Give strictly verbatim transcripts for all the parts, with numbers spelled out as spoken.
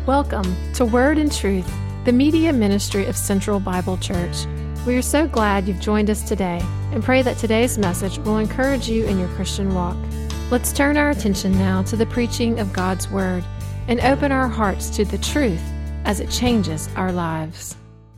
Welcome to Word and Truth, the media ministry of Central Bible Church. We are so glad you've joined us today and pray that today's message will encourage you in your Christian walk. Let's turn our attention now to the preaching of God's Word and open our hearts to the truth as it changes our lives.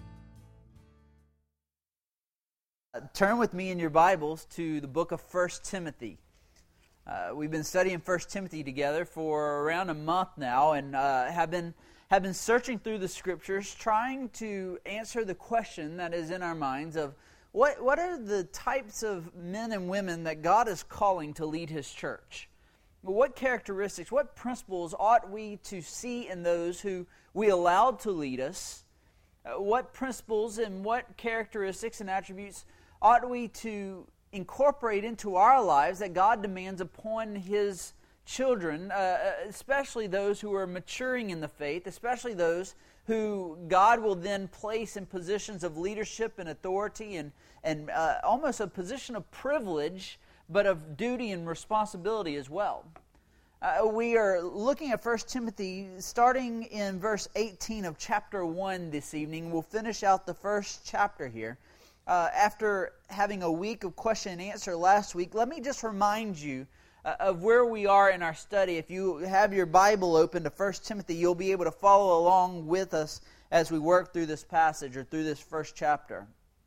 Turn with me in your Bibles to the book of First Timothy. Uh, we've been studying First Timothy together for around a month now, and uh, have been have been searching through the Scriptures, trying to answer the question that is in our minds of what what are the types of men and women that God is calling to lead His church? What characteristics, what principles ought we to see in those who we allowed to lead us? Uh, what principles and what characteristics and attributes ought we to incorporate into our lives that God demands upon His children, uh, especially those who are maturing in the faith, especially those who God will then place in positions of leadership and authority and, and uh, almost a position of privilege, but of duty and responsibility as well. Uh, we are looking at First Timothy starting in verse eighteen of chapter one this evening. We'll finish out the first chapter here. Uh, after having a week of question and answer last week, let me just remind you uh, of where we are in our study. If you have your Bible open to First Timothy, you'll be able to follow along with us as we work through this passage or through this first chapter.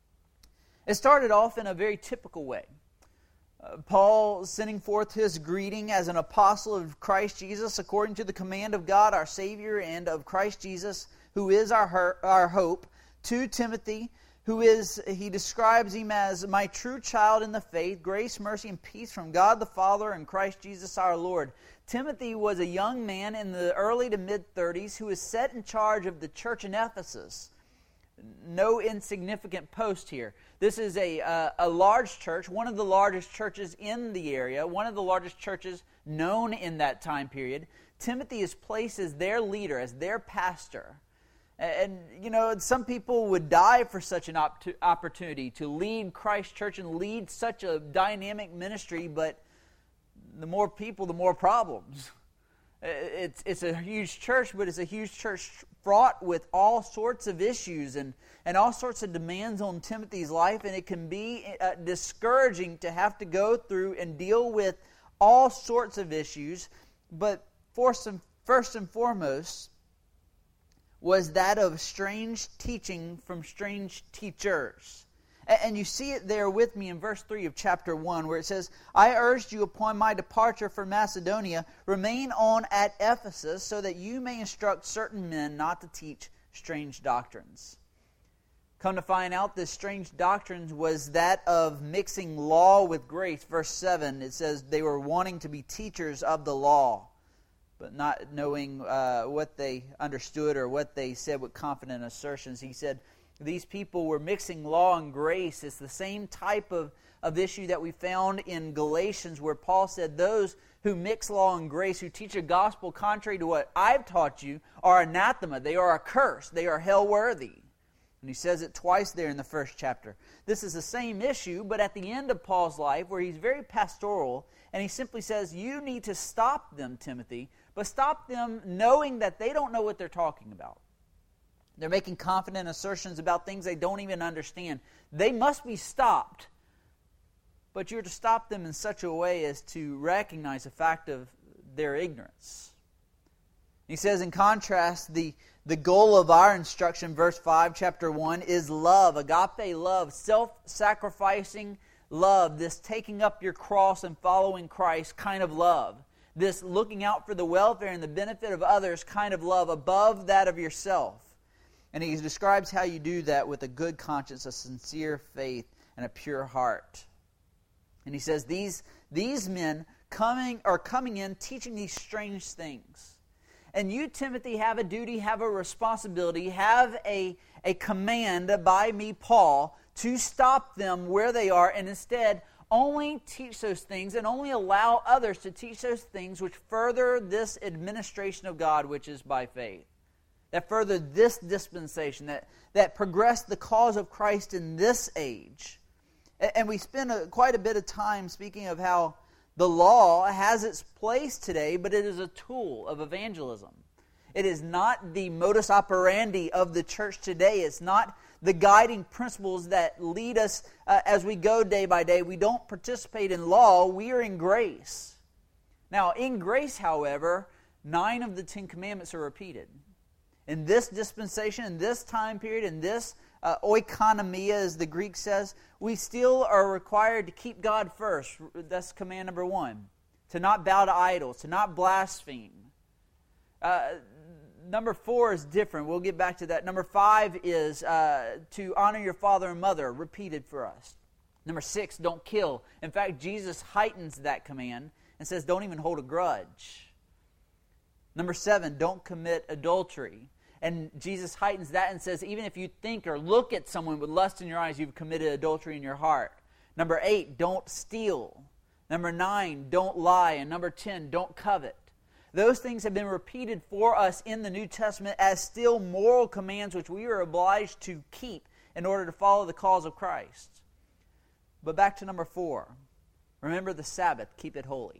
It started off in a very typical way. Uh, Paul sending forth his greeting as an apostle of Christ Jesus according to the command of God our Savior and of Christ Jesus, who is our, our hope, to Timothy, who is, he describes him as my true child in the faith, grace, mercy, and peace from God the Father and Christ Jesus our Lord. Timothy was a young man in the early to mid-thirties who was set in charge of the church in Ephesus. No insignificant post here. This is a, uh, a large church, one of the largest churches in the area, one of the largest churches known in that time period. Timothy is placed as their leader, as their pastor. And, you know, some people would die for such an op- opportunity to lead Christ Church and lead such a dynamic ministry, but the more people, the more problems. It's, it's a huge church, but it's a huge church fraught with all sorts of issues and, and all sorts of demands on Timothy's life, and it can be uh, discouraging to have to go through and deal with all sorts of issues, but first and, first and foremost, was that of strange teaching from strange teachers. And you see it there with me in verse three of chapter one, where it says, I urged you upon my departure from Macedonia, remain on at Ephesus, so that you may instruct certain men not to teach strange doctrines. Come to find out, this strange doctrines was that of mixing law with grace. Verse seven, it says they were wanting to be teachers of the law, but not knowing uh, what they understood or what they said with confident assertions. He said these people were mixing law and grace. It's the same type of, of issue that we found in Galatians, where Paul said those who mix law and grace, who teach a gospel contrary to what I've taught you, are anathema. They are accursed. They are hell-worthy. And he says it twice there in the first chapter. This is the same issue, but at the end of Paul's life, where he's very pastoral, and he simply says, you need to stop them, Timothy, but stop them knowing that they don't know what they're talking about. They're making confident assertions about things they don't even understand. They must be stopped, but you're to stop them in such a way as to recognize the fact of their ignorance. He says, in contrast, the, the goal of our instruction, verse five, chapter one, is love, agape love, self-sacrificing love, this taking up your cross and following Christ kind of love, this looking out for the welfare and the benefit of others kind of love above that of yourself. And he describes how you do that with a good conscience, a sincere faith, and a pure heart. And he says these, these men coming are coming in teaching these strange things. And you, Timothy, have a duty, have a responsibility, have a, a command by me, Paul, to stop them where they are and instead only teach those things and only allow others to teach those things which further this administration of God, which is by faith. That further this dispensation, that, that progress the cause of Christ in this age. And we spend a, quite a bit of time speaking of how the law has its place today, but it is a tool of evangelism. It is not the modus operandi of the church today. It's not the guiding principles that lead us uh, as we go day by day. We don't participate in law. We are in grace. Now, in grace, however, nine of the Ten Commandments are repeated. In this dispensation, in this time period, in this uh, oikonomia, as the Greek says, we still are required to keep God first. That's command number one. To not bow to idols, to not blaspheme. Uh, number four is different. We'll get back to that. Number five is uh, to honor your father and mother, repeated for us. Number six, don't kill. In fact, Jesus heightens that command and says, don't even hold a grudge. Number seven, don't commit adultery. And Jesus heightens that and says, even if you think or look at someone with lust in your eyes, you've committed adultery in your heart. Number eight, don't steal. Number nine, don't lie. And number ten, don't covet. Those things have been repeated for us in the New Testament as still moral commands which we are obliged to keep in order to follow the cause of Christ. But back to number four. Remember the Sabbath, keep it holy.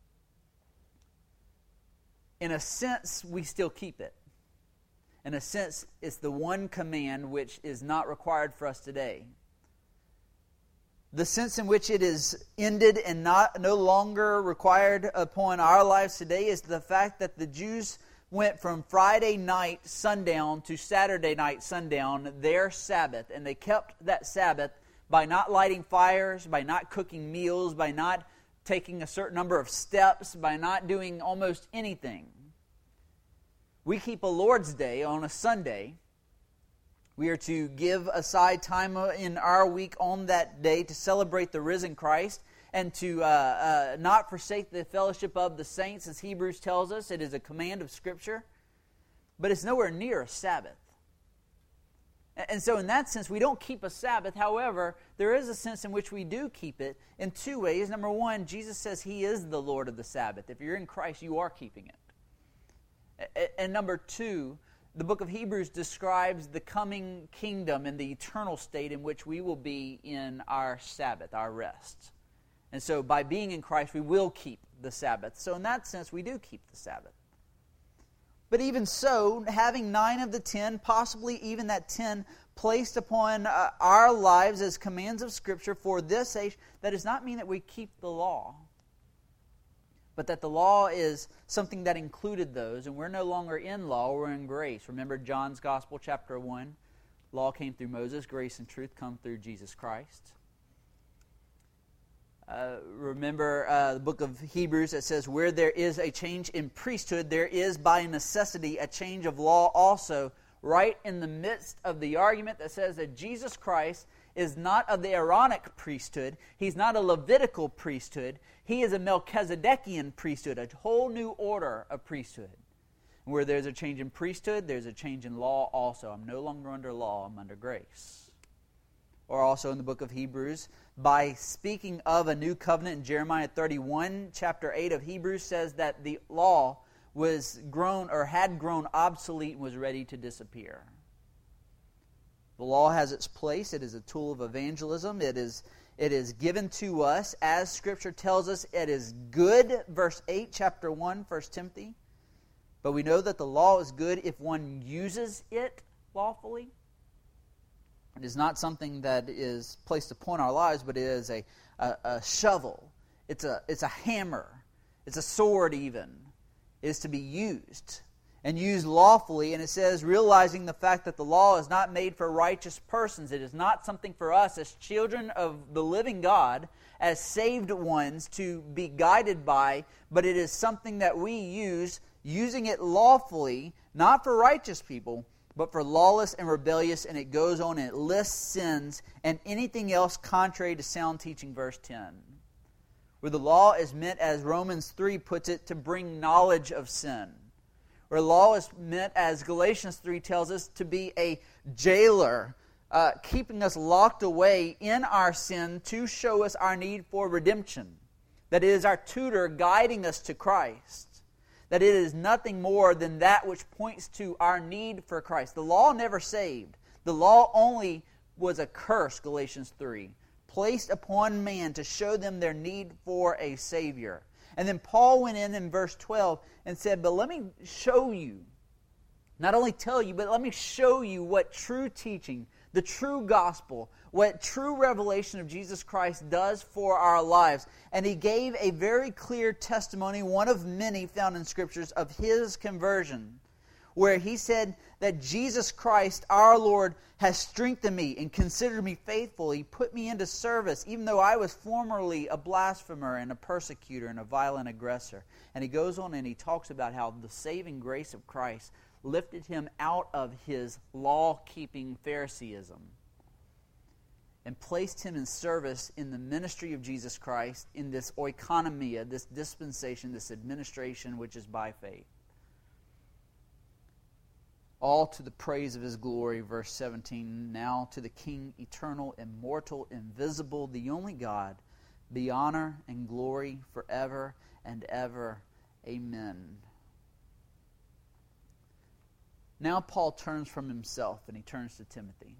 In a sense, we still keep it. In a sense, it's the one command which is not required for us today. The sense in which it is ended and not no longer required upon our lives today is the fact that the Jews went from Friday night sundown to Saturday night sundown, their Sabbath, and they kept that Sabbath by not lighting fires, by not cooking meals, by not taking a certain number of steps, by not doing almost anything. We keep a Lord's Day on a Sunday. We are to give aside time in our week on that day to celebrate the risen Christ and to uh, uh, not forsake the fellowship of the saints, as Hebrews tells us. It is a command of Scripture, but it's nowhere near a Sabbath. And so in that sense, we don't keep a Sabbath. However, there is a sense in which we do keep it in two ways. Number one, Jesus says He is the Lord of the Sabbath. If you're in Christ, you are keeping it. And number two, the book of Hebrews describes the coming kingdom and the eternal state in which we will be in our Sabbath, our rest. And so by being in Christ, we will keep the Sabbath. So in that sense, we do keep the Sabbath. But even so, having nine of the ten, possibly even that ten placed upon uh, our lives as commands of Scripture for this age, that does not mean that we keep the law. But that the law is something that included those, and we're no longer in law, we're in grace. Remember John's Gospel, chapter one, law came through Moses, grace and truth come through Jesus Christ. Uh, remember uh, the book of Hebrews that says, where there is a change in priesthood, there is by necessity a change of law also, right in the midst of the argument that says that Jesus Christ is not of the Aaronic priesthood. He's not a Levitical priesthood. He is a Melchizedekian priesthood, a whole new order of priesthood. Where there's a change in priesthood, there's a change in law also. I'm no longer under law, I'm under grace. Or also in the book of Hebrews, by speaking of a new covenant in Jeremiah thirty-one, chapter eight of Hebrews says that the law was grown or had grown obsolete and was ready to disappear. The law has its place. It is a tool of evangelism. It is, it is given to us as Scripture tells us it is good. Verse eight, chapter one, First Timothy. But we know that the law is good if one uses it lawfully. It is not something that is placed upon our lives, but it is a, a, a shovel. It's a, it's a hammer. It's a sword even. It is to be used. And used lawfully, and it says, realizing the fact that the law is not made for righteous persons. It is not something for us as children of the living God, as saved ones to be guided by, but it is something that we use, using it lawfully, not for righteous people, but for lawless and rebellious, and it goes on and it lists sins and anything else contrary to sound teaching, verse ten. Where the law is meant, as Romans three puts it, to bring knowledge of sin. Where law is meant, as Galatians three tells us, to be a jailer, uh, keeping us locked away in our sin to show us our need for redemption. That it is our tutor guiding us to Christ. That it is nothing more than that which points to our need for Christ. The law never saved. The law only was a curse, Galatians three, placed upon man to show them their need for a Savior. And then Paul went in in verse twelve and said, but let me show you Not only tell you, but let me show you what true teaching, the true gospel, what true revelation of Jesus Christ does for our lives. And he gave a very clear testimony, one of many found in Scriptures, of his conversion, where he said that Jesus Christ, our Lord, has strengthened me and considered me faithful. He put me into service, even though I was formerly a blasphemer and a persecutor and a violent aggressor. And he goes on and he talks about how the saving grace of Christ lifted him out of his law-keeping Phariseeism and placed him in service in the ministry of Jesus Christ, in this oikonomia, this dispensation, this administration which is by faith. All to the praise of his glory, verse seventeen, now to the King, eternal, immortal, invisible, the only God, be honor and glory forever and ever. Amen. Now Paul turns from himself and he turns to Timothy.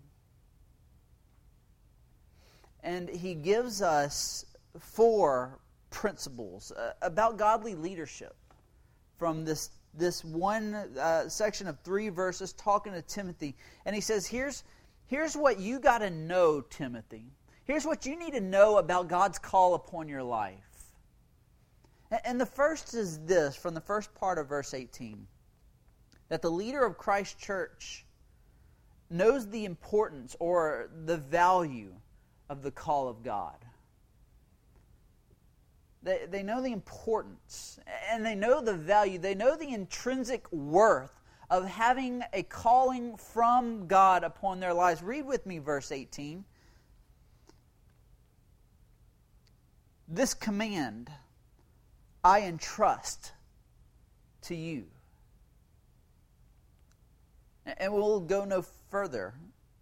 And he gives us four principles uh, about godly leadership from this this one uh, section of three verses talking to Timothy. And he says, here's, here's what you got to know, Timothy. Here's what you need to know about God's call upon your life. And, and the first is this, from the first part of verse eighteen, that the leader of Christ's church knows the importance or the value of the call of God. They, they know the importance, and they know the value, they know the intrinsic worth of having a calling from God upon their lives. Read with me verse eighteen. This command I entrust to you. And we'll go no further.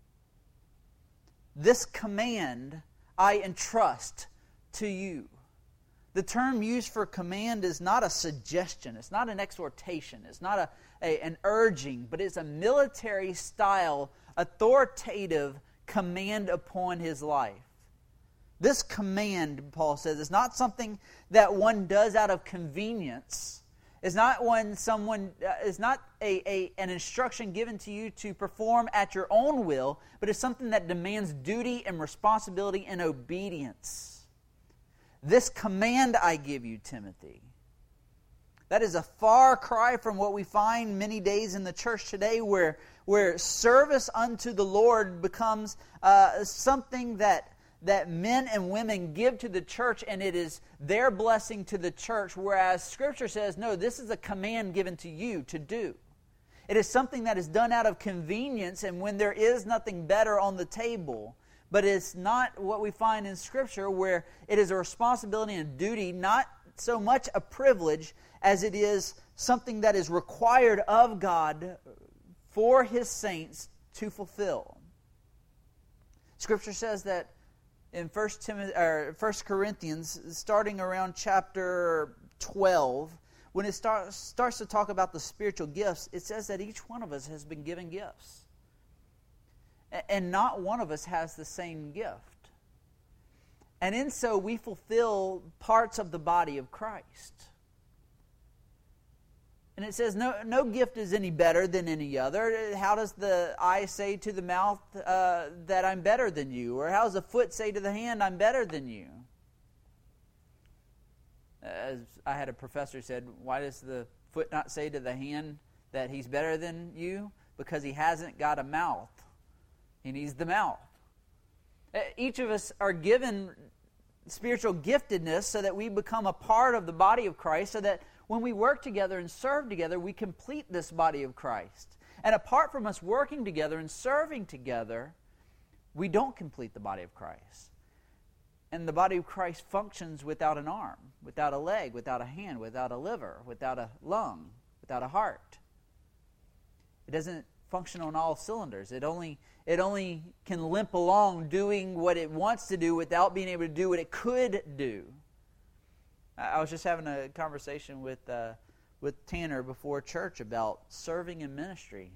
This command I entrust to you. The term used for command is not a suggestion. It's not an exhortation. It's not a, a, an urging, but it's a military-style, authoritative command upon his life. This command, Paul says, is not something that one does out of convenience. It's not when someone uh, is not a, a an instruction given to you to perform at your own will, but it's something that demands duty and responsibility and obedience. This command I give you, Timothy. That is a far cry from what we find many days in the church today, where, where service unto the Lord becomes uh, something that, that men and women give to the church, and it is their blessing to the church, whereas Scripture says, no, this is a command given to you to do. It is something that is done out of convenience, and when there is nothing better on the table. But it's not what we find in Scripture, where it is a responsibility and duty, not so much a privilege as it is something that is required of God for His saints to fulfill. Scripture says that in First Timothy, or First Corinthians, starting around chapter twelve, when it start, starts to talk about the spiritual gifts, it says that each one of us has been given gifts. And not one of us has the same gift. And in so, we fulfill parts of the body of Christ. And it says, no, no gift is any better than any other. How does the eye say to the mouth uh, that I'm better than you? Or how does the foot say to the hand, I'm better than you? As I had a professor who said, why does the foot not say to the hand that he's better than you? Because he hasn't got a mouth. He needs the mouth. Each of us are given spiritual giftedness so that we become a part of the body of Christ, so that when we work together and serve together, we complete this body of Christ. And apart from us working together and serving together, we don't complete the body of Christ. And the body of Christ functions without an arm, without a leg, without a hand, without a liver, without a lung, without a heart. It doesn't function on all cylinders. It only it only can limp along doing what it wants to do without being able to do what it could do. I was just having a conversation with uh, with Tanner before church about serving in ministry,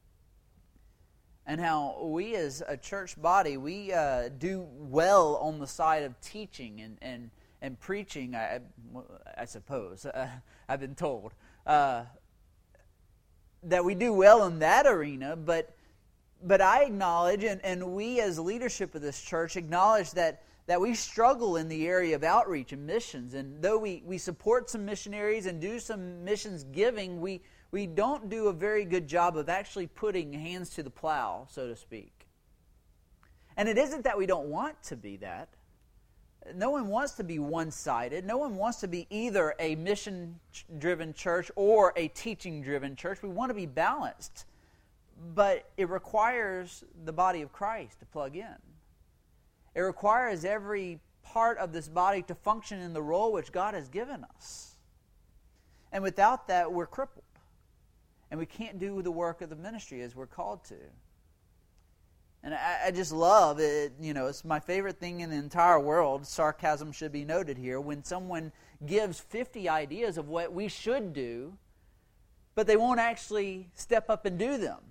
and how we as a church body, we uh, do well on the side of teaching and and, and preaching, I, I suppose. Uh, I've been told. Uh, that we do well in that arena, but but I acknowledge, and, and we as leadership of this church acknowledge that, that we struggle in the area of outreach and missions. And though we, we support some missionaries and do some missions giving, we, we don't do a very good job of actually putting hands to the plow, so to speak. And it isn't that we don't want to be that. No one wants to be one-sided. No one wants to be either a mission-driven church or a teaching-driven church. We want to be balanced. But it requires the body of Christ to plug in. It requires every part of this body to function in the role which God has given us. And without that, we're crippled. And we can't do the work of the ministry as we're called to. And I, I just love it. You know, it's my favorite thing in the entire world. Sarcasm should be noted here. When someone gives fifty ideas of what we should do, but they won't actually step up and do them.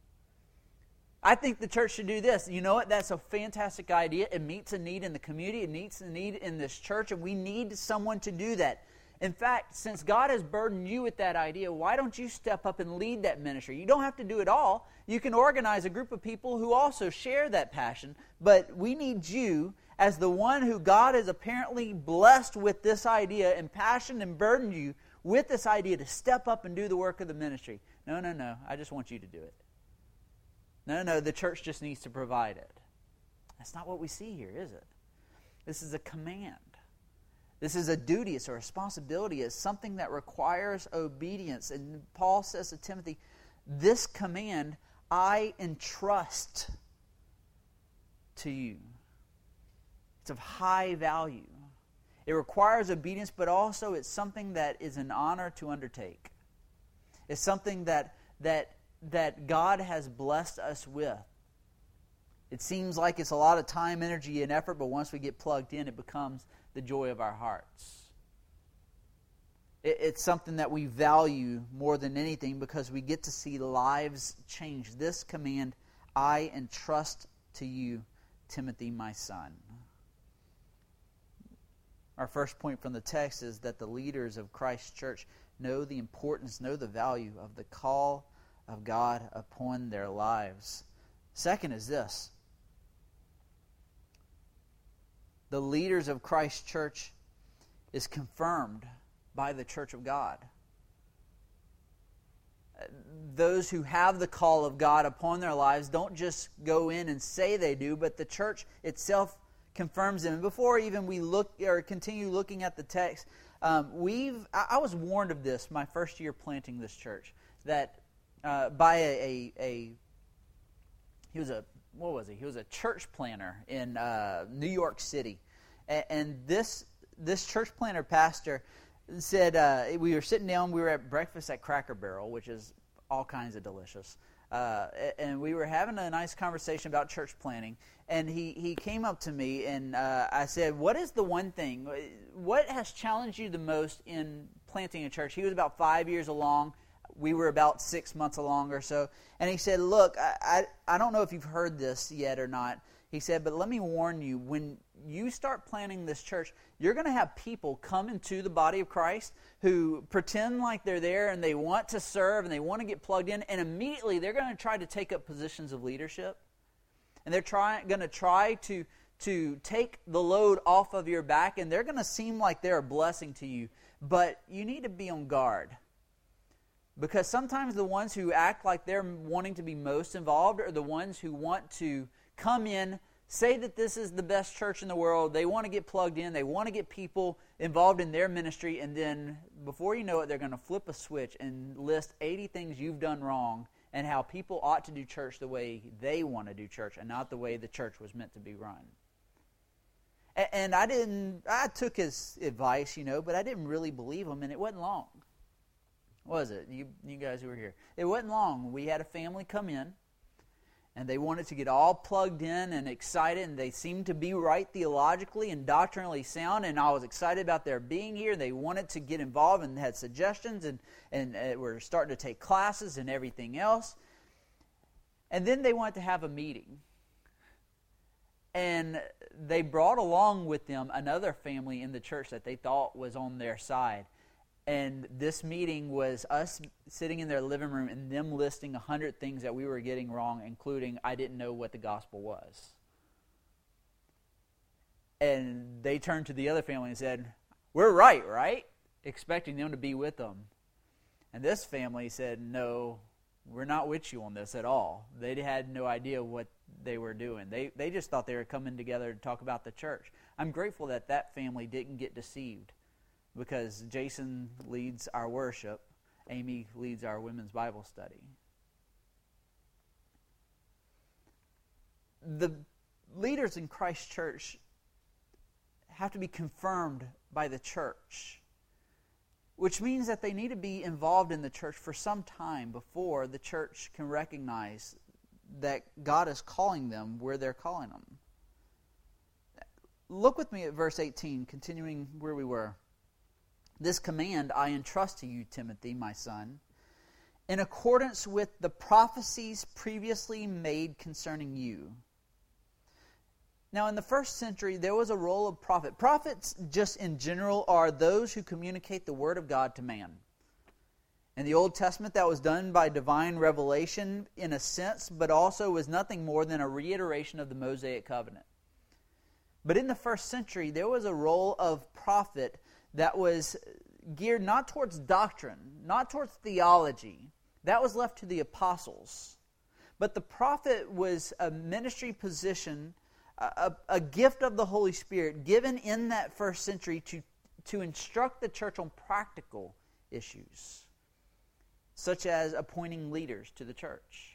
I think the church should do this. You know what? That's a fantastic idea. It meets a need in the community. It meets a need in this church, and we need someone to do that. In fact, since God has burdened you with that idea, why don't you step up and lead that ministry? You don't have to do it all. You can organize a group of people who also share that passion, but we need you as the one who God has apparently blessed with this idea and passion and burdened you with this idea to step up and do the work of the ministry. No, no, no. I just want you to do it. No, no, the church just needs to provide it. That's not what we see here, is it? This is a command. This is a duty. It's a responsibility. It's something that requires obedience. And Paul says to Timothy, this command I entrust to you. It's of high value. It requires obedience, but also it's something that is an honor to undertake. It's something that that that God has blessed us with. It seems like it's a lot of time, energy, and effort, but once we get plugged in, it becomes the joy of our hearts. It, it's something that we value more than anything because we get to see lives change. This command I entrust to you, Timothy, my son. Our first point from the text is that the leaders of Christ's church know the importance, know the value of the call of God upon their lives. Second is this. The leaders of Christ's church is confirmed by the church of God. Those who have the call of God upon their lives don't just go in and say they do, but the church itself confirms them. And before even we look or continue looking at the text, um, we've I, I was warned of this my first year planting this church, that Uh, by a, a, a, he was a, what was he? He was a church planner in uh, New York City. And, and this this church planner pastor said, uh, we were sitting down, we were at breakfast at Cracker Barrel, which is all kinds of delicious. Uh, and we were having a nice conversation about church planting. And he, he came up to me and uh, I said, what is the one thing, what has challenged you the most in planting a church? He was about five years along. We were about six months along or so. And he said, look, I, I I don't know if you've heard this yet or not. He said, but let me warn you, when you start planning this church, you're going to have people come into the body of Christ who pretend like they're there and they want to serve and they want to get plugged in, and immediately they're going to try to take up positions of leadership. And they're trying, going to try to, to take the load off of your back, and they're going to seem like they're a blessing to you. But you need to be on guard. Because sometimes the ones who act like they're wanting to be most involved are the ones who want to come in, say that this is the best church in the world, they want to get plugged in, they want to get people involved in their ministry, and then before you know it, they're going to flip a switch and list eighty things you've done wrong and how people ought to do church the way they want to do church and not the way the church was meant to be run. And I didn't, I took his advice, you know, but I didn't really believe him, and it wasn't long. Was it? You you guys who were here. It wasn't long. We had a family come in, and they wanted to get all plugged in and excited, and they seemed to be right theologically and doctrinally sound, and I was excited about their being here. They wanted to get involved and had suggestions, and, and uh, were starting to take classes and everything else. And then they wanted to have a meeting. And they brought along with them another family in the church that they thought was on their side. And this meeting was us sitting in their living room and them listing a hundred things that we were getting wrong, including I didn't know what the gospel was. And they turned to the other family and said, "We're right, right?" Expecting them to be with them. And this family said, "No, we're not with you on this at all." They had no idea what they were doing. They they just thought they were coming together to talk about the church. I'm grateful that that family didn't get deceived, because Jason leads our worship, Amy leads our women's Bible study. The leaders in Christ Church have to be confirmed by the church, which means that they need to be involved in the church for some time before the church can recognize that God is calling them where they're calling them. Look with me at verse eighteen, continuing where we were. "This command I entrust to you, Timothy, my son, in accordance with the prophecies previously made concerning you." Now, in the first century, there was a role of prophet. Prophets, just in general, are those who communicate the word of God to man. In the Old Testament, that was done by divine revelation in a sense, but also was nothing more than a reiteration of the Mosaic covenant. But in the first century, there was a role of prophet that was geared not towards doctrine, not towards theology. That was left to the apostles. But the prophet was a ministry position, a, a gift of the Holy Spirit given in that first century to, to instruct the church on practical issues, such as appointing leaders to the church.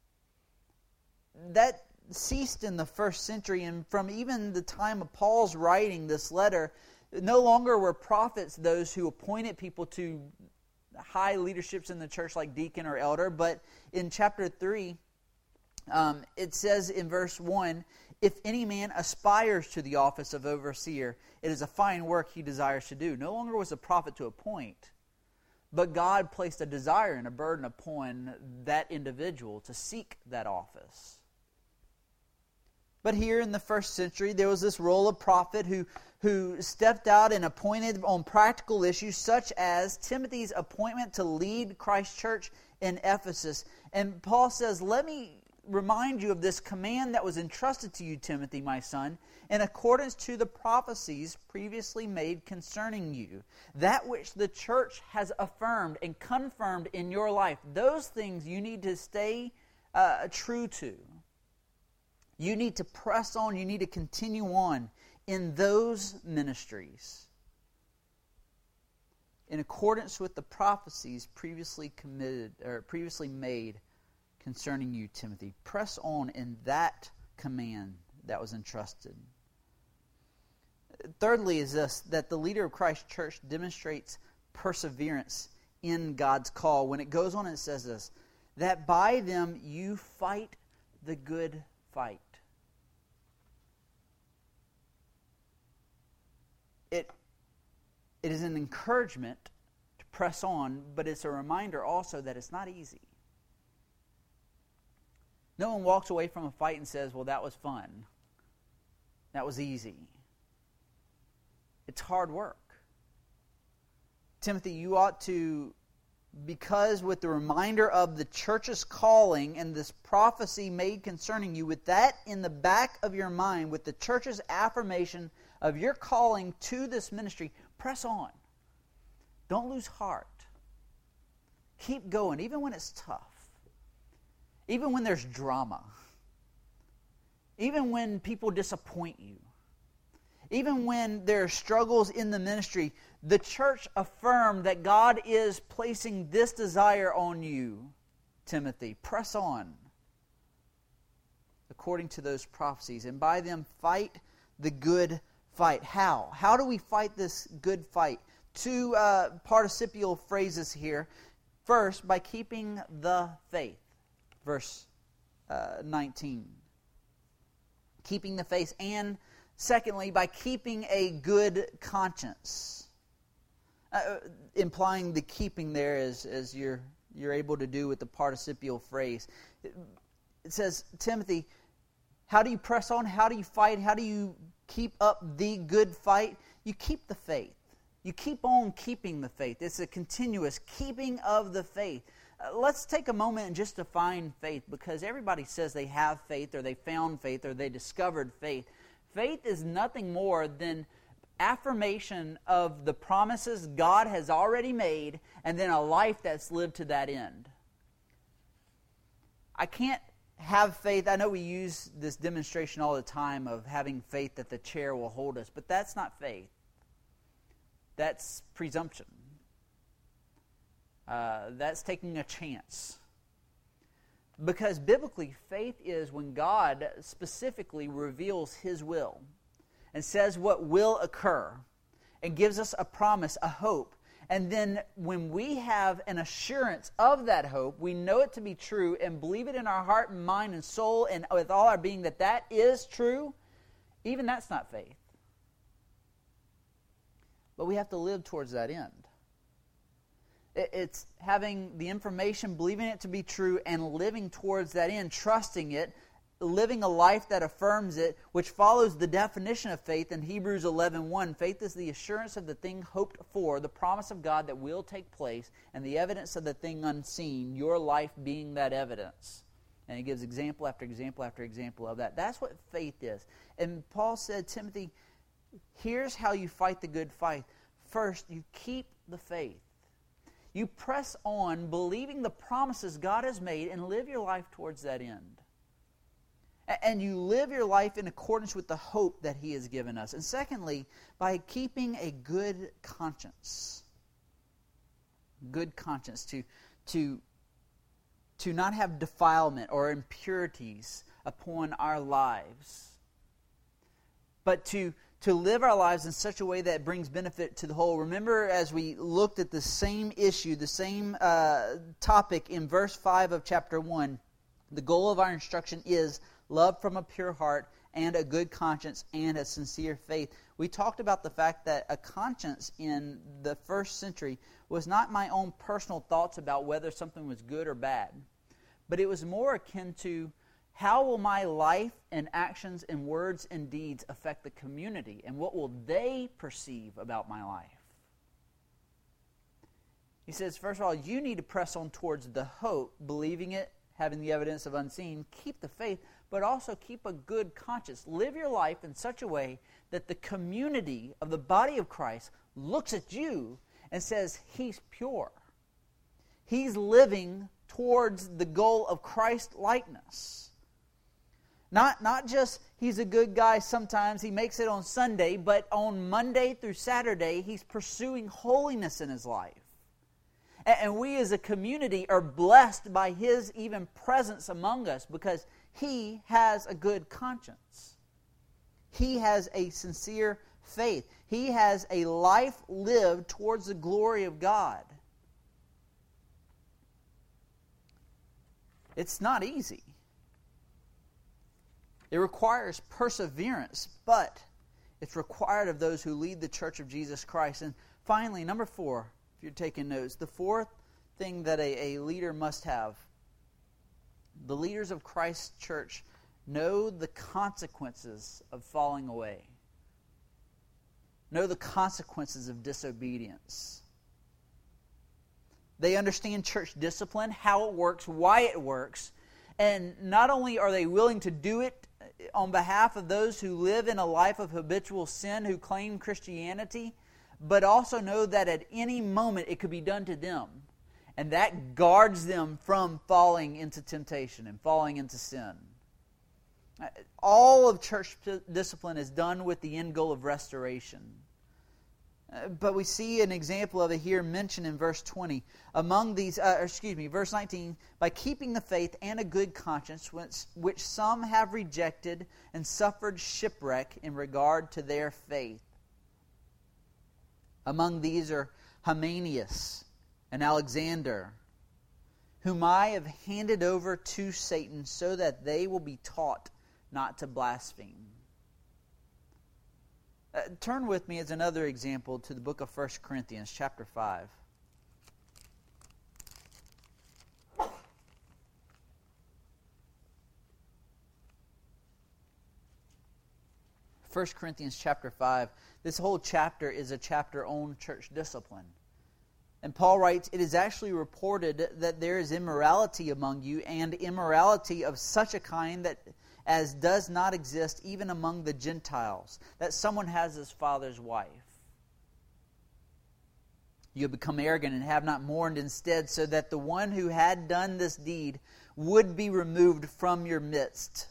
That ceased in the first century, and from even the time of Paul's writing this letter, no longer were prophets those who appointed people to high leaderships in the church like deacon or elder, but in chapter three, um, it says in verse one, "If any man aspires to the office of overseer, it is a fine work he desires to do." No longer was a prophet to appoint, but God placed a desire and a burden upon that individual to seek that office. But here in the first century, there was this role of prophet who, who stepped out and appointed on practical issues, such as Timothy's appointment to lead Christ Church in Ephesus. And Paul says, "Let me remind you of this command that was entrusted to you, Timothy, my son, in accordance to the prophecies previously made concerning you, that which the church has affirmed and confirmed in your life." Those things you need to stay uh, true to. You need to press on. You need to continue on in those ministries, in accordance with the prophecies previously committed or previously made concerning you, Timothy. Press on in that command that was entrusted. Thirdly is this, that the leader of Christ Church demonstrates perseverance in God's call. When it goes on, it says this, that by them you fight the good fight. It, it is an encouragement to press on, but it's a reminder also that it's not easy. No one walks away from a fight and says, "Well, that was fun. That was easy." It's hard work. Timothy, you ought to, because with the reminder of the church's calling and this prophecy made concerning you, with that in the back of your mind, with the church's affirmation of your calling to this ministry, press on. Don't lose heart. Keep going, even when it's tough. Even when there's drama. Even when people disappoint you. Even when there are struggles in the ministry, the church affirmed that God is placing this desire on you, Timothy. Press on according to those prophecies, and by them fight the good fight. How? How do we fight this good fight? Two uh, participial phrases here. First, by keeping the faith. Verse uh, nineteen. Keeping the faith. And secondly, by keeping a good conscience. Uh, implying the keeping there as, as you're, you're able to do with the participial phrase. It, it says, Timothy, how do you press on? How do you fight? How do you keep up the good fight? You keep the faith. you keep on keeping the faith. It's a continuous keeping of the faith. Uh, let's take a moment and just define faith, because everybody says they have faith, or they found faith, or they discovered faith. Faith is nothing more than affirmation of the promises God has already made, and then a life that's lived to that end. I can't have faith. I know we use this demonstration all the time of having faith that the chair will hold us, but that's not faith. That's presumption. Uh, that's taking a chance. Because biblically, faith is when God specifically reveals His will and says what will occur and gives us a promise, a hope. And then when we have an assurance of that hope, we know it to be true and believe it in our heart and mind and soul and with all our being that that is true, even that's not faith. But we have to live towards that end. It's having the information, believing it to be true, and living towards that end, trusting it, living a life that affirms it, which follows the definition of faith in Hebrews eleven one. Faith is the assurance of the thing hoped for, the promise of God that will take place, and the evidence of the thing unseen, your life being that evidence. And he gives example after example after example of that. That's what faith is. And Paul said, Timothy, here's how you fight the good fight. First, you keep the faith. You press on believing the promises God has made and live your life towards that end. And you live your life in accordance with the hope that He has given us. And secondly, by keeping a good conscience. Good conscience. To, to, to not have defilement or impurities upon our lives. But to to live our lives in such a way that brings benefit to the whole. Remember, as we looked at the same issue, the same uh, topic in verse five of chapter one, the goal of our instruction is love from a pure heart and a good conscience and a sincere faith. We talked about the fact that a conscience in the first century was not my own personal thoughts about whether something was good or bad, but it was more akin to, how will my life and actions and words and deeds affect the community? And what will they perceive about my life? He says, first of all, you need to press on towards the hope, believing it, having the evidence of unseen. Keep the faith, but also keep a good conscience. Live your life in such a way that the community of the body of Christ looks at you and says, he's pure. He's living towards the goal of Christ-likeness. Not, not just he's a good guy sometimes, he makes it on Sunday, but on Monday through Saturday, he's pursuing holiness in his life. And, and we as a community are blessed by his even presence among us because he has a good conscience. He has a sincere faith. He has a life lived towards the glory of God. It's not easy. It requires perseverance, but it's required of those who lead the Church of Jesus Christ. And finally, number four, if you're taking notes, the fourth thing that a, a leader must have, the leaders of Christ's church know the consequences of falling away. Know the consequences of disobedience. They understand church discipline, how it works, why it works, and not only are they willing to do it on behalf of those who live in a life of habitual sin, who claim Christianity, but also know that at any moment it could be done to them. And that guards them from falling into temptation and falling into sin. All of church discipline is done with the end goal of restoration. But we see an example of it here mentioned in verse twenty. Among these, uh, excuse me, verse nineteen, by keeping the faith and a good conscience, which, which some have rejected and suffered shipwreck in regard to their faith. Among these are Hymenaeus and Alexander, whom I have handed over to Satan so that they will be taught not to blaspheme. Uh, turn with me as another example to the book of First Corinthians chapter five. First Corinthians chapter five, this whole chapter is a chapter on church discipline. And Paul writes, "It is actually reported that there is immorality among you, and immorality of such a kind that as does not exist even among the Gentiles, that someone has his father's wife. You have become arrogant and have not mourned instead, so that the one who had done this deed would be removed from your midst."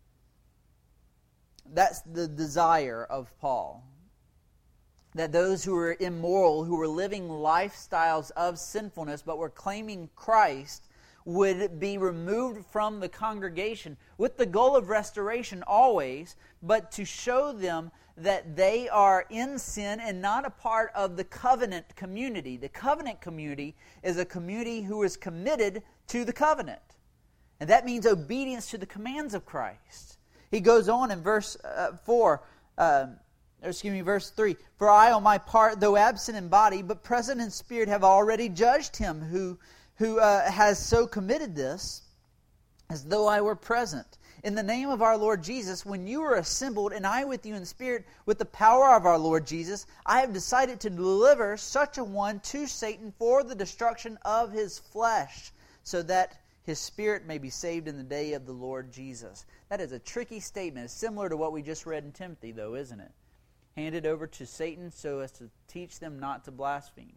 That's the desire of Paul. That those who were immoral, who were living lifestyles of sinfulness, but were claiming Christ, would be removed from the congregation with the goal of restoration always, but to show them that they are in sin and not a part of the covenant community. The covenant community is a community who is committed to the covenant. And that means obedience to the commands of Christ. He goes on in verse uh, four, uh, excuse me, verse three. "For I on my part, though absent in body, but present in spirit, have already judged him who who uh, has so committed this, as though I were present. In the name of our Lord Jesus, when you were assembled, and I with you in spirit, with the power of our Lord Jesus, I have decided to deliver such a one to Satan for the destruction of his flesh, so that his spirit may be saved in the day of the Lord Jesus." That is a tricky statement. It's similar to what we just read in Timothy, though, isn't it? Handed over to Satan so as to teach them not to blaspheme.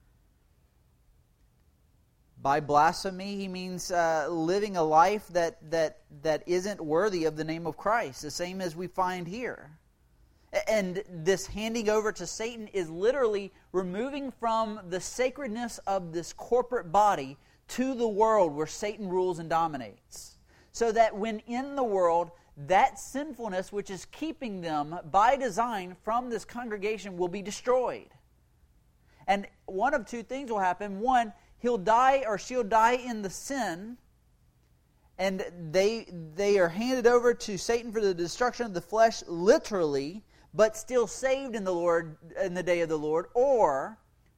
By blasphemy, he means uh, living a life that, that, that isn't worthy of the name of Christ, the same as we find here. And this handing over to Satan is literally removing from the sacredness of this corporate body to the world where Satan rules and dominates. So that when in the world, that sinfulness which is keeping them by design from this congregation will be destroyed. And one of two things will happen. One, he'll die or she'll die in the sin, and they they are handed over to Satan for the destruction of the flesh, literally, but still saved in the Lord in the day of the Lord. Or,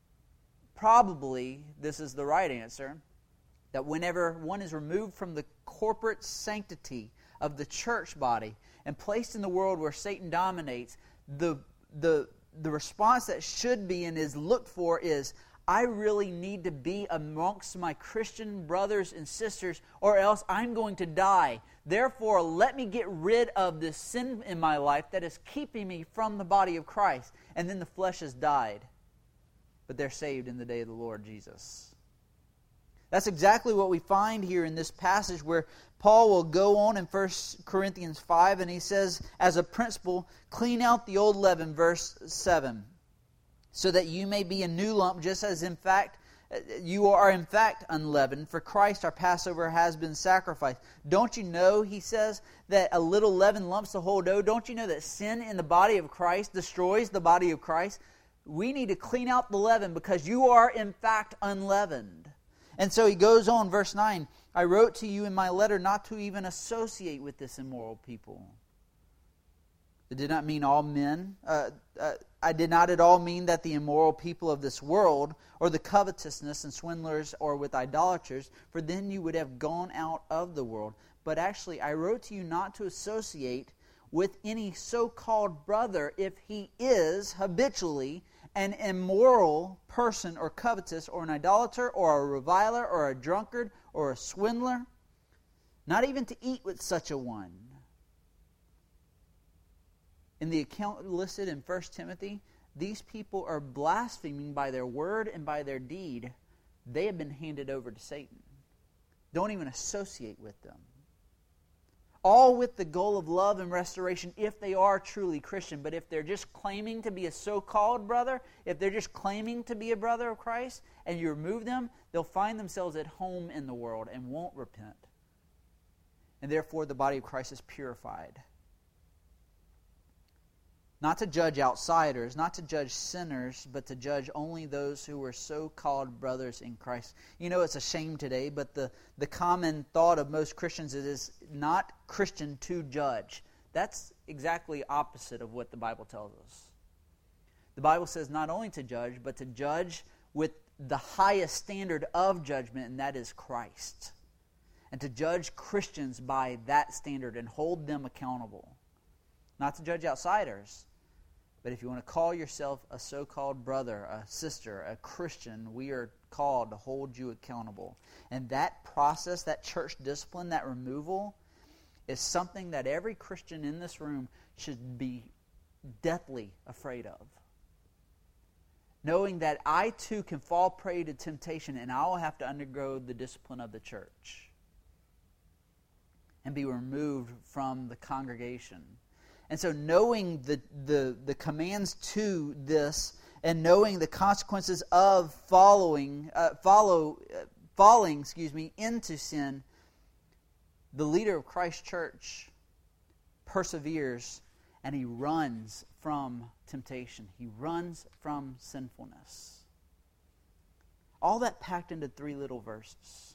probably, this is the right answer, that whenever one is removed from the corporate sanctity of the church body and placed in the world where Satan dominates, the the the response that should be and is looked for is, I really need to be amongst my Christian brothers and sisters, or else I'm going to die. Therefore, let me get rid of this sin in my life that is keeping me from the body of Christ. And then the flesh has died, but they're saved in the day of the Lord Jesus. That's exactly what we find here in this passage, where Paul will go on in First Corinthians five, and he says, as a principle, clean out the old leaven, verse seven. So that you may be a new lump, just as in fact you are in fact unleavened, for Christ our Passover has been sacrificed. Don't you know, he says, that a little leaven lumps the whole dough? Don't you know that sin in the body of Christ destroys the body of Christ? We need to clean out the leaven because you are in fact unleavened. And so he goes on, verse nine, I wrote to you in my letter not to even associate with this immoral people. It did not mean all men. Uh, uh, I did not at all mean that the immoral people of this world, or the covetousness and swindlers, or with idolaters, for then you would have gone out of the world. But actually, I wrote to you not to associate with any so-called brother if he is habitually an immoral person, or covetous, or an idolater, or a reviler, or a drunkard, or a swindler. Not even to eat with such a one. In the account listed in First Timothy, these people are blaspheming by their word and by their deed. They have been handed over to Satan. Don't even associate with them. All with the goal of love and restoration if they are truly Christian. But if they're just claiming to be a so-called brother, if they're just claiming to be a brother of Christ, and you remove them, they'll find themselves at home in the world and won't repent. And therefore the body of Christ is purified. Not to judge outsiders, not to judge sinners, but to judge only those who were so-called brothers in Christ. You know, it's a shame today, but the, the common thought of most Christians is it is not Christian to judge. That's exactly opposite of what the Bible tells us. The Bible says not only to judge, but to judge with the highest standard of judgment, and that is Christ. And to judge Christians by that standard and hold them accountable. not to judge outsiders. But if you want to call yourself a so-called brother, a sister, a Christian, we are called to hold you accountable. And that process, that church discipline, that removal, is something that every Christian in this room should be deathly afraid of. Knowing that I too can fall prey to temptation and I will have to undergo the discipline of the church and be removed from the congregation. And so knowing the, the, the commands to this and knowing the consequences of following, uh, follow, uh, falling, excuse me, into sin, the leader of Christ Church perseveres and he runs from temptation. He runs from sinfulness. All that packed into three little verses.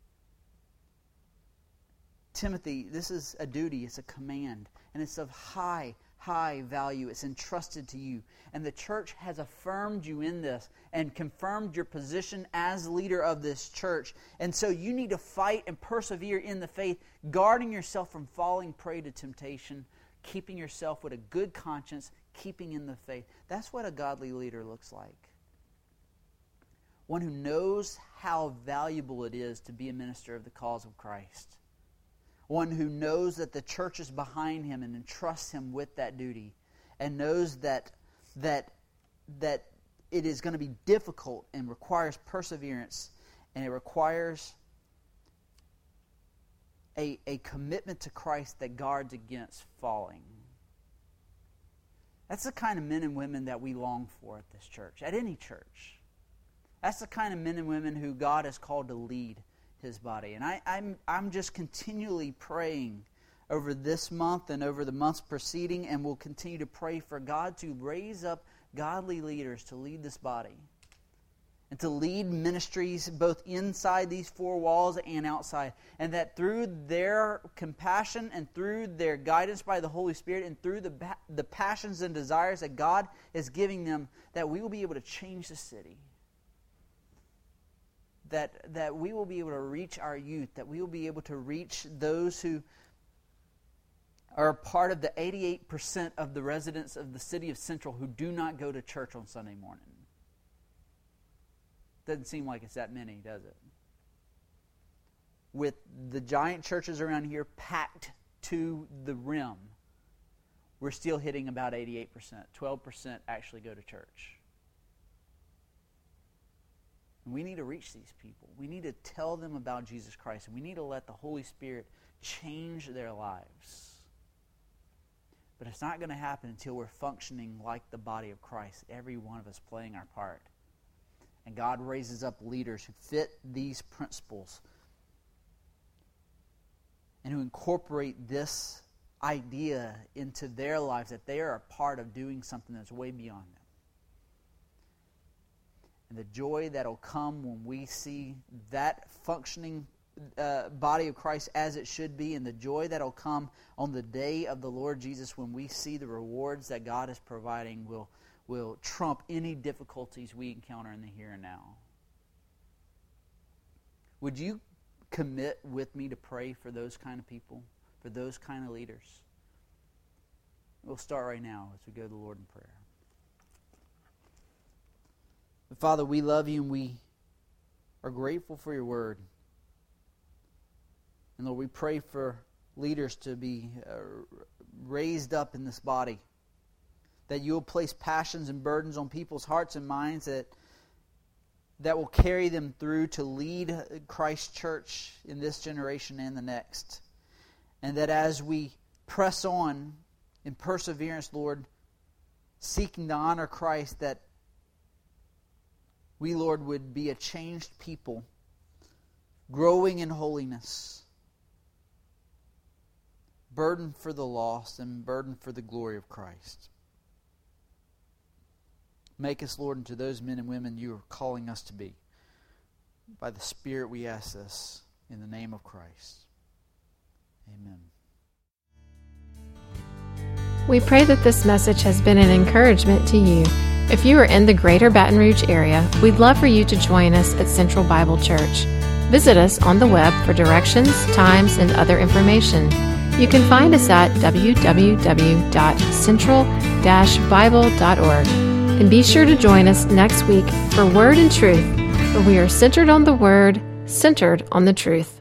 Timothy, this is a duty, it's a command, and it's of high, high value. It's entrusted to you. And the church has affirmed you in this and confirmed your position as leader of this church. And so you need to fight and persevere in the faith, guarding yourself from falling prey to temptation, keeping yourself with a good conscience, keeping in the faith. That's what a godly leader looks like. One who knows how valuable it is to be a minister of the cause of Christ. One who knows that the church is behind him and entrusts him with that duty, and knows that that that it is going to be difficult and requires perseverance, and it requires a, a commitment to Christ that guards against falling. That's the kind of men and women that we long for at this church, at any church. That's the kind of men and women who God has called to lead His body. And I, I'm I'm just continually praying over this month and over the months preceding, and will continue to pray for God to raise up godly leaders to lead this body and to lead ministries both inside these four walls and outside, and that through their compassion and through their guidance by the Holy Spirit and through the the passions and desires that God is giving them, that we will be able to change the city. That, that we will be able to reach our youth, that we will be able to reach those who are a part of the eighty-eight percent of the residents of the city of Central who do not go to church on Sunday morning. Doesn't seem like it's that many, does it? With the giant churches around here packed to the rim, we're still hitting about eighty-eight percent. twelve percent actually go to church. And we need to reach these people. We need to tell them about Jesus Christ. And we need to let the Holy Spirit change their lives. But it's not going to happen until we're functioning like the body of Christ, every one of us playing our part. And God raises up leaders who fit these principles and who incorporate this idea into their lives, that they are a part of doing something that's way beyond them. And the joy that will come when we see that functioning uh, body of Christ as it should be, and the joy that will come on the day of the Lord Jesus when we see the rewards that God is providing will, will trump any difficulties we encounter in the here and now. Would you commit with me to pray for those kind of people, for those kind of leaders? We'll start right now as we go to the Lord in prayer. Father, we love you and we are grateful for your word. And Lord, we pray for leaders to be uh, raised up in this body, that you will place passions and burdens on people's hearts and minds that that will carry them through to lead Christ Church in this generation and the next. And that as we press on in perseverance, Lord, seeking to honor Christ, that we, Lord, would be a changed people, growing in holiness, burdened for the lost and burdened for the glory of Christ. Make us, Lord, into those men and women you are calling us to be. By the Spirit we ask this in the name of Christ. Amen. We pray that this message has been an encouragement to you. If you are in the greater Baton Rouge area, we'd love for you to join us at Central Bible Church. Visit us on the web for directions, times, and other information. You can find us at w w w dot central dash bible dot org. And be sure to join us next week for Word and Truth, where we are centered on the Word, centered on the truth.